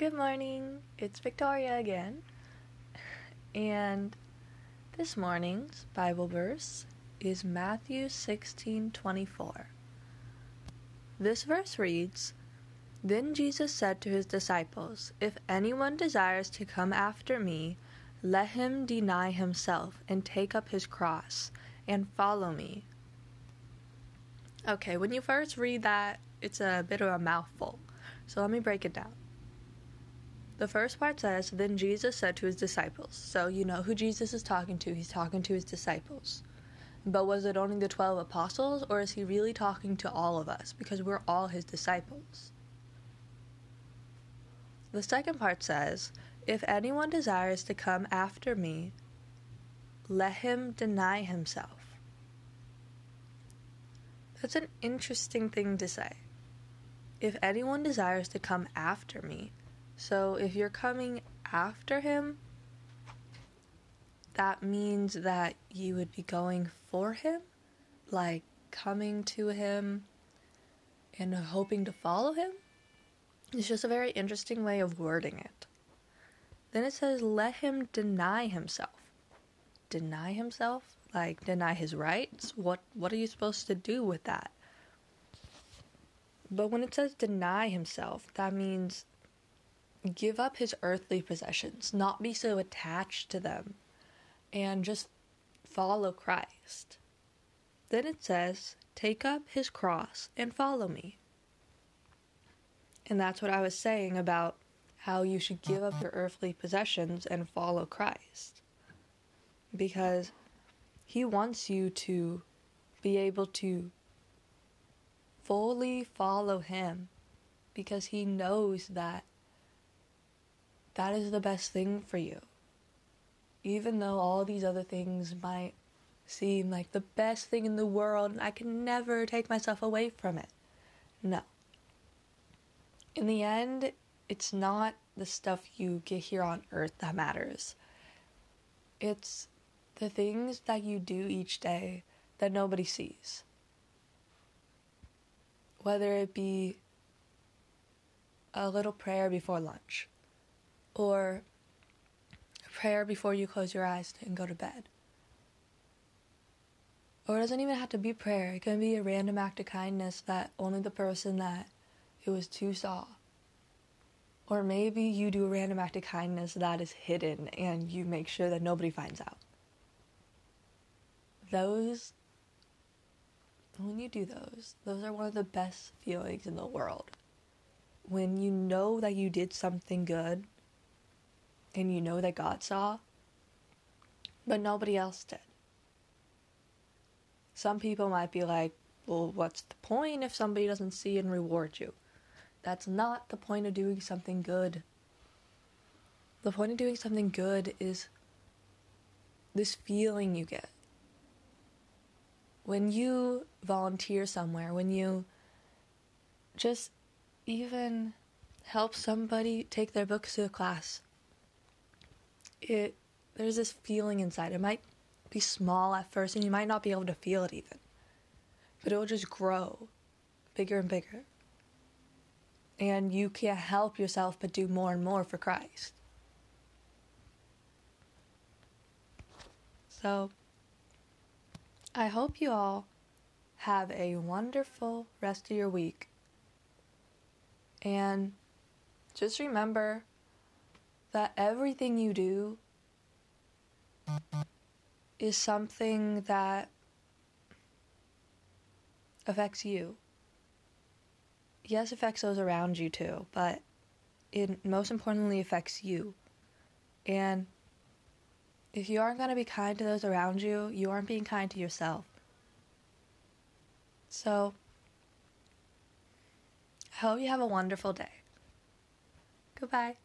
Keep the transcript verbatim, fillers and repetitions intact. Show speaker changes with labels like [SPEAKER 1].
[SPEAKER 1] Good morning, it's Victoria again, and this morning's Bible verse is Matthew sixteen twenty-four. This verse reads, "Then Jesus said to his disciples, 'If anyone desires to come after me, let him deny himself and take up his cross and follow me.'" Okay, when you first read that, it's a bit of a mouthful, so let me break it down. The first part says, "Then Jesus said to his disciples." So you know who Jesus is talking to. He's talking to his disciples. But was it only the twelve apostles, or is he really talking to all of us? Because we're all his disciples. The second part says, "If anyone desires to come after me, let him deny himself." That's an interesting thing to say. If anyone desires to come after me, so if you're coming after him, that means that you would be going for him, like coming to him and hoping to follow him. It's just a very interesting way of wording it. Then it says, let him deny himself. Deny himself? Like deny his rights? What what are you supposed to do with that? But when it says deny himself, that means give up his earthly possessions, not be so attached to them, and just follow Christ. Then it says, take up his cross and follow me. And that's what I was saying about how you should give up your earthly possessions and follow Christ. Because he wants you to be able to fully follow him, because he knows that that is the best thing for you. Even though all these other things might seem like the best thing in the world, and I can never take myself away from it. No. In the end, it's not the stuff you get here on earth that matters. It's the things that you do each day that nobody sees. Whether it be a little prayer before lunch, or a prayer before you close your eyes and go to bed. Or it doesn't even have to be prayer. It can be a random act of kindness that only the person that it was to saw. Or maybe you do a random act of kindness that is hidden and you make sure that nobody finds out. Those, when you do those, those are one of the best feelings in the world. When you know that you did something good, and you know that God saw, but nobody else did. Some people might be like, well, what's the point if somebody doesn't see and reward you? That's not the point of doing something good. The point of doing something good is this feeling you get. When you volunteer somewhere, when you just even help somebody take their books to a class, It there's this feeling inside. It might be small at first and you might not be able to feel it even. But it will just grow bigger and bigger. And you can't help yourself but do more and more for Christ. So, I hope you all have a wonderful rest of your week. And just remember that everything you do is something that affects you. Yes, it affects those around you too, but it most importantly affects you. And if you aren't going to be kind to those around you, you aren't being kind to yourself. So, I hope you have a wonderful day. Goodbye.